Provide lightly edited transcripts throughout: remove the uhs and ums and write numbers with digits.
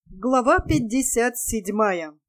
Глава 57.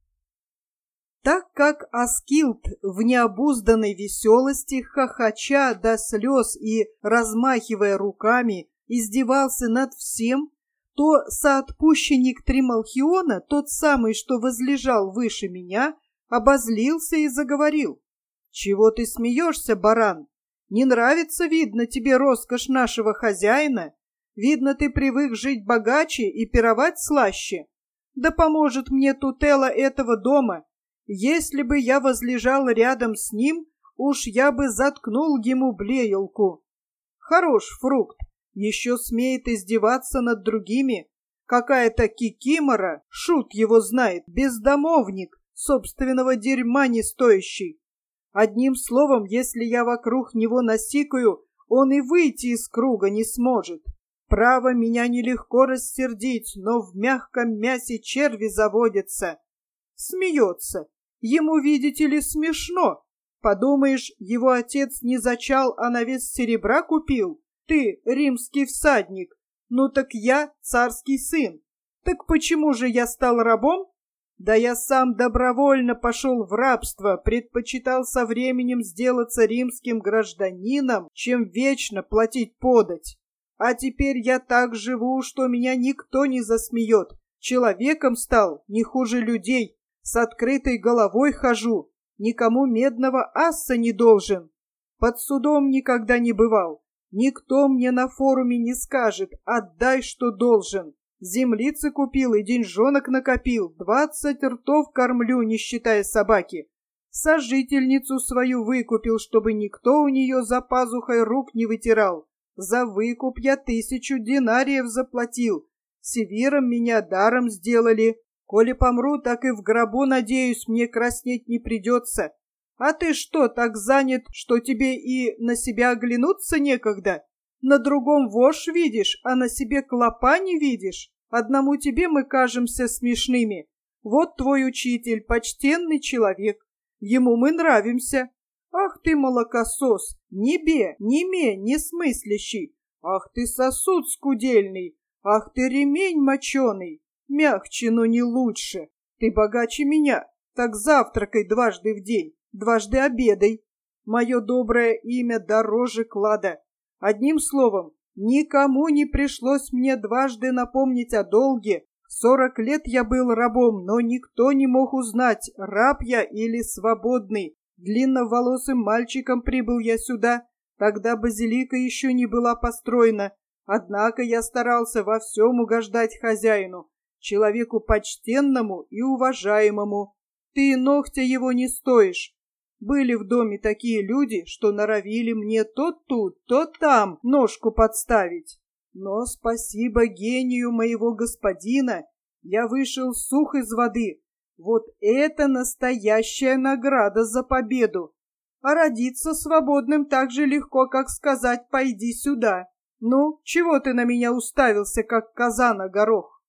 Так как Аскилд в необузданной веселости, хохоча до слез и размахивая руками, издевался над всем, то соотпущенник Трималхиона, тот самый, что возлежал выше меня, обозлился и заговорил: «Чего ты смеешься, баран? Не нравится, видно, тебе роскошь нашего хозяина? Видно, ты привык жить богаче и пировать слаще. Да поможет мне тутела этого дома. Если бы я возлежал рядом с ним, уж я бы заткнул ему блеялку. Хорош фрукт, еще смеет издеваться над другими. Какая-то кикимора, шут его знает, бездомовник, собственного дерьма не стоящий. Одним словом, если я вокруг него насикаю, он и выйти из круга не сможет. Право, меня нелегко рассердить, но в мягком мясе черви заводятся». Смеется. Ему, видите ли, смешно. Подумаешь, его отец не зачал, а на вес серебра купил? Ты римский всадник. Ну так я царский сын. Так почему же я стал рабом? Да я сам добровольно пошел в рабство, предпочитал со временем сделаться римским гражданином, чем вечно платить подать. А теперь я так живу, что меня никто не засмеет. Человеком стал не хуже людей, с открытой головой хожу, никому медного асса не должен. Под судом никогда не бывал. Никто мне на форуме не скажет: отдай, что должен. Землицы купил и деньжонок накопил, 20 ртов кормлю, не считая собаки. Сожительницу свою выкупил, чтобы никто у нее за пазухой рук не вытирал. За выкуп я 1000 динариев заплатил. Севиром меня даром сделали. Коли помру, так и в гробу, надеюсь, мне краснеть не придется. А ты что, так занят, что тебе и на себя оглянуться некогда? На другом вошь видишь, а на себе клопа не видишь? Одному тебе мы кажемся смешными. Вот твой учитель, почтенный человек. Ему мы нравимся. Ах ты, молокосос, ни бе, ни ме, не смыслящий. Ах ты, сосуд скудельный. Ах ты, ремень моченый. Мягче, но не лучше. Ты богаче меня, так завтракай дважды в день, дважды обедай. Мое доброе имя дороже клада. Одним словом, никому не пришлось мне дважды напомнить о долге. 40 лет я был рабом, но никто не мог узнать, раб я или свободный. Длинноволосым мальчиком прибыл я сюда, тогда базилика еще не была построена. Однако я старался во всем угождать хозяину, человеку почтенному и уважаемому. Ты ногтя его не стоишь. Были в доме такие люди, что норовили мне то тут, то там ножку подставить. Но спасибо гению моего господина, я вышел сух из воды. Вот это настоящая награда за победу. А родиться свободным так же легко, как сказать: «Пойди сюда». Ну, чего ты на меня уставился, как коза на горох?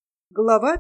Глава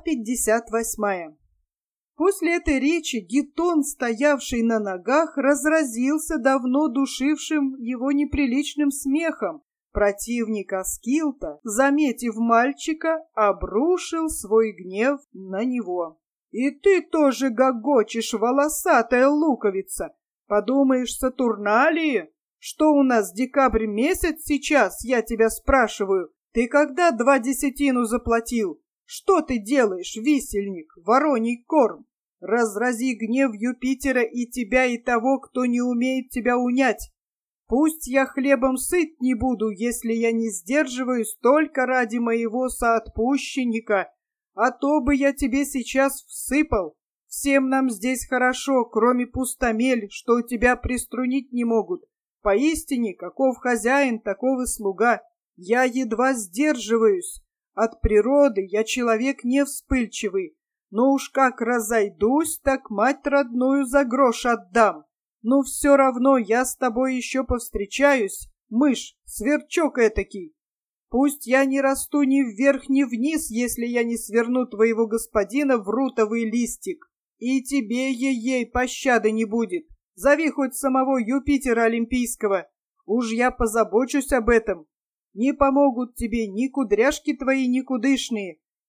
58. После этой речи Гетон, стоявший на ногах, разразился давно душившим его неприличным смехом. Противник Аскилта, заметив мальчика, обрушил свой гнев на него. «И ты тоже гогочешь, волосатая луковица! Подумаешь, Сатурналии? Что у нас, декабрь месяц сейчас, я тебя спрашиваю? Ты когда 2 десятину заплатил? Что ты делаешь, висельник, вороний корм? Разрази гнев Юпитера и тебя, и того, кто не умеет тебя унять. Пусть я хлебом сыт не буду, если я не сдерживаюсь только ради моего соотпущенника, а то бы я тебе сейчас всыпал. Всем нам здесь хорошо, кроме пустомель, что у тебя приструнить не могут. Поистине, каков хозяин, таков и слуга. Я едва сдерживаюсь. От природы я человек не вспыльчивый, но уж как разойдусь, так мать родную за грош отдам. Но все равно я с тобой еще повстречаюсь, мышь, сверчок этакий. Пусть я не расту ни вверх, ни вниз, если я не сверну твоего господина в рутовый листик. И тебе, ей-ей, пощады не будет. Зови хоть самого Юпитера Олимпийского. Уж я позабочусь об этом. Не помогут тебе ни кудряшки твои никудышные,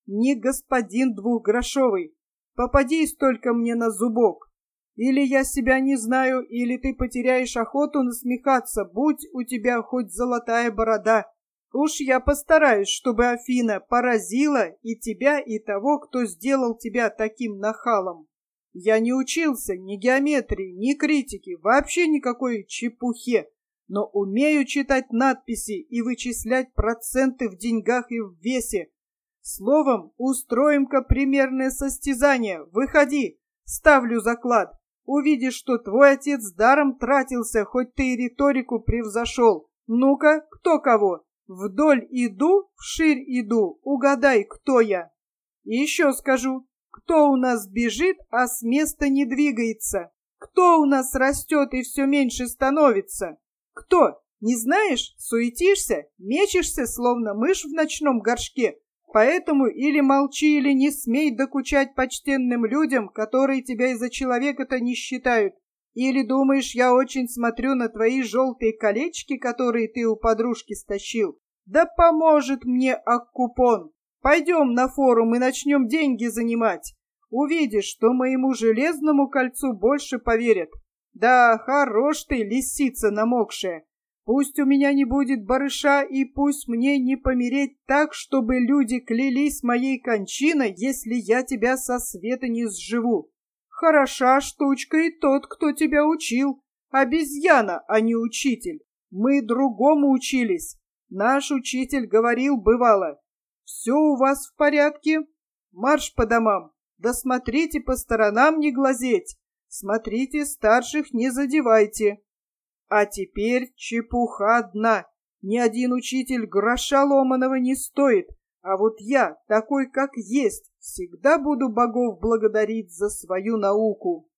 не господин двухгрошовый. Попадись только мне на зубок. Или я себя не знаю, или ты потеряешь охоту насмехаться, будь у тебя хоть золотая борода. Уж я постараюсь, чтобы Афина поразила и тебя, и того, кто сделал тебя таким нахалом. Я не учился ни геометрии, ни критике, вообще никакой чепухе, но умею читать надписи и вычислять проценты в деньгах и в весе. Словом, устроим-ка примерное состязание. Выходи, ставлю заклад. Увидишь, что твой отец даром тратился, хоть ты и риторику превзошел. Ну-ка, кто кого? Вдоль иду, вширь иду. Угадай, кто я. И еще скажу, кто у нас бежит, а с места не двигается? Кто у нас растет и все меньше становится? Кто? Не знаешь? Суетишься? Мечешься, словно мышь в ночном горшке? Поэтому или молчи, или не смей докучать почтенным людям, которые тебя из-за человека-то не считают. Или думаешь, я очень смотрю на твои желтые колечки, которые ты у подружки стащил? Да поможет мне Аккупон. Пойдем на форум и начнем деньги занимать. Увидишь, что моему железному кольцу больше поверят. Да, хорош ты, лисица намокшая. Пусть у меня не будет барыша, и пусть мне не помереть так, чтобы люди клялись моей кончиной, если я тебя со света не сживу. Хороша штучка и тот, кто тебя учил. Обезьяна, а не учитель. Мы другому учились. Наш учитель говорил, бывало: все у вас в порядке? Марш по домам. Да смотрите по сторонам, не глазеть. Смотрите, старших не задевайте. А теперь чепуха одна. Ни один учитель гроша ломаного не стоит. А вот я, такой как есть, всегда буду богов благодарить за свою науку.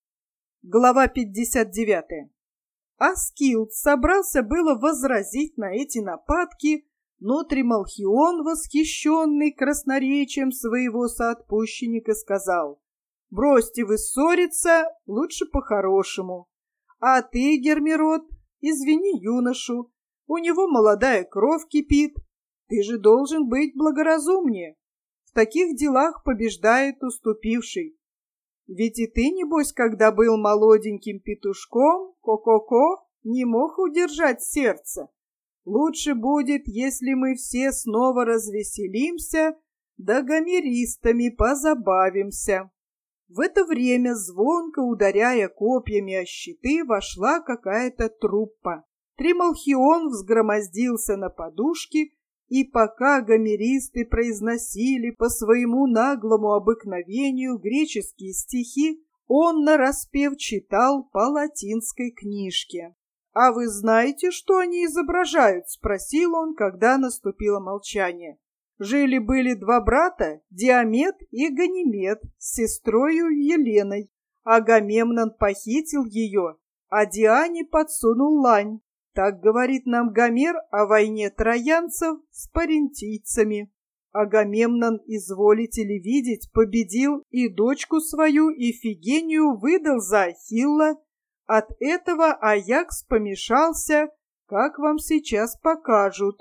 Глава 59. Аскилд собрался было возразить на эти нападки, но Трималхион, восхищенный красноречием своего соотпущенника, сказал: «Бросьте вы ссориться, лучше по-хорошему. А ты, Гермирод, извини юношу, у него молодая кровь кипит. Ты же должен быть благоразумнее. В таких делах побеждает уступивший. Ведь и ты, небось, когда был молоденьким петушком, ко-ко-ко, не мог удержать сердце. Лучше будет, если мы все снова развеселимся, да гомеристами позабавимся». В это время, звонко ударяя копьями о щиты, вошла какая-то труппа. Трималхион взгромоздился на подушки, и пока гомеристы произносили по своему наглому обыкновению греческие стихи, он нараспев читал по латинской книжке. «А вы знаете, что они изображают?» — спросил он, когда наступило молчание. Жили-были два брата, Диамет и Ганимед, с сестрою Еленой. Агамемнон похитил ее, а Диане подсунул лань. Так говорит нам Гомер о войне троянцев с парентийцами. Агамемнон, изволите ли видеть, победил и дочку свою Ифигению выдал за Ахилла. От этого Аякс помешался, как вам сейчас покажут.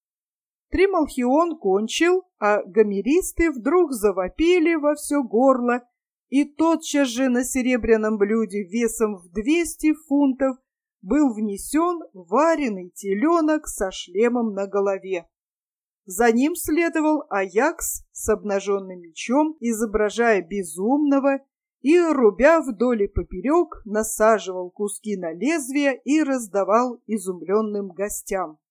Трималхион кончил, а гомеристы вдруг завопили во все горло, и тотчас же на серебряном блюде весом в 200 фунтов был внесен вареный теленок со шлемом на голове. За ним следовал Аякс с обнаженным мечом, изображая безумного, и, рубя вдоль и поперек, насаживал куски на лезвие и раздавал изумленным гостям.